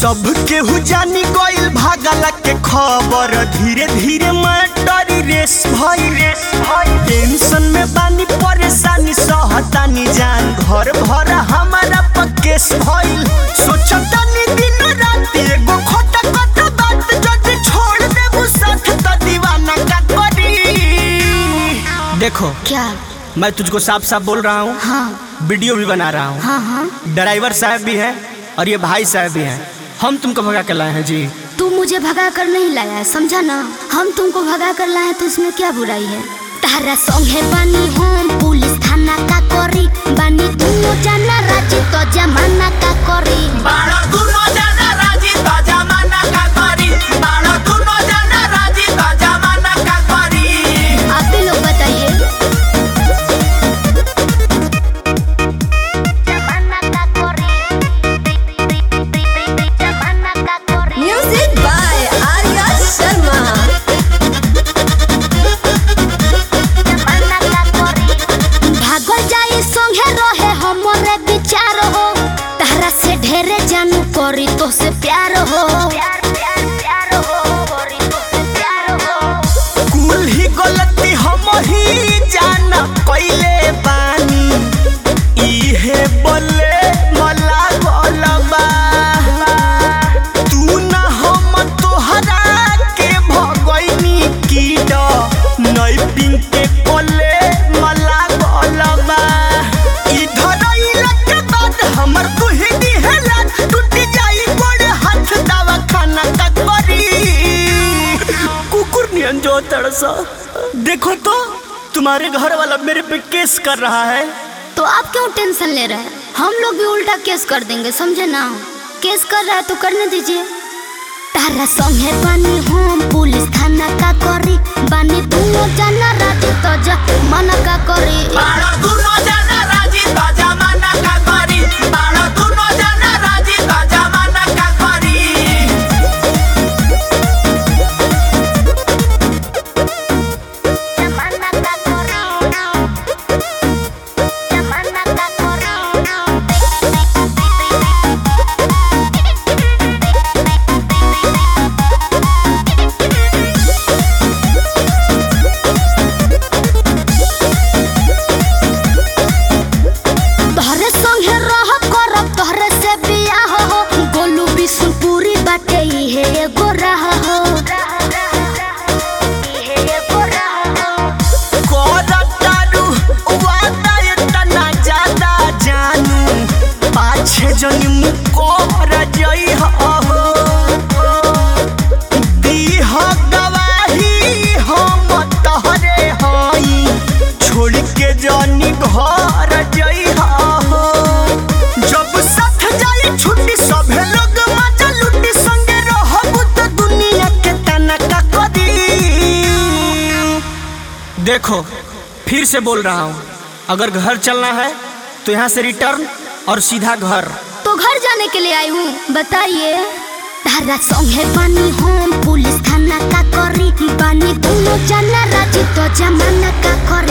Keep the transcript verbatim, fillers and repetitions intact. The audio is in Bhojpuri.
सब केहू जानी गइल भागला के खबर। धीरे धीरे मैटर रेस भइल। टेंशन में बानी परेशानी सहतानी जान। घर भर हमारा पकेस भइल। सोचतानी दिन रात एगो खोटा कथा बात जज छोड़ देबू साथ त दीवाना का करी। देखो क्या? मैं तुझको साफ साफ बोल रहा हूँ। हाँ वीडियो भी बना रहा हूँ। हाँ हाँ ड्राइवर साहब भी हैं और ये भाई साहब भी हैं। हम तुमको भगा कर लाए हैं जी। तू मुझे भगा कर नहीं लाया है, समझा ना। हम तुमको भगा कर लाए तो इसमें क्या बुराई है। तारा संगे बानी हम पुलिस थाना का करी। बानी दुनो जाना राजी तो जमाना का करी। बाड़ा दुनो जाना राजी तो जमाना का करी। बाड़ा दुनो जाना राजी तो जमाना का करी। आप भी लोग बताइए। Music by Arya Sharma. भागल जाई संगे रहे हमरे विचार हो। तारा से ढेरे जानू करी तो से प्यार हो। कुल ही गलती हम ही जाना पहले बानी। इहे बोले मला गलबा तू ना हम तोहरा के भगैनी कीड नई पिंक के कोले मला गलबा। इधर इला के बाद हमर कुहिनी हेला टूट जाई गोड़ हाथ दवा खाना का करी। कुकुर नियन जो तड़सा। देखो तो तुम्हारे घर वाला मेरे पे केस कर रहा है। तो आप क्यों टेंशन ले रहे हैं? हम लोग भी उल्टा केस कर देंगे, समझे ना। केस कर रहा है तो करने दीजिए। तारा संगे बानी हम पुलिस थाना का करी। बानी दुनो जाना राजी तो जमाना का करी। बाड़ा दुनो जाना राजी तो जमाना का करी। बाड़ा दुनो जाना राजी तो जमाना का करी। जमाना का करी। जमाना का तोहरे संगे रह करब तोहरे से बियाह हो। गोलू बिशुनपुरी बाटे इहे एगो राह हो। करतारू वादा इतना ज्यादा जानू पाछे जनी मुकोर जई हो। दीह गवाही हम तोहरे हई छोड़ के जनी घर जई हो। जब साथ जाई छुट्टी सभे लोग मजा लुटी संगे रहबू तो दुनिया के तना का करी। देखो फिर से बोल रहा हूँ, अगर घर चलना है तो यहाँ से रिटर्न और सीधा घर। तो घर जाने के लिए आई हूँ, बताइए। तारा संगे बानी हम पुलिस थाना का करी। बानी दुनो जाना राजी तो जमाना का करी।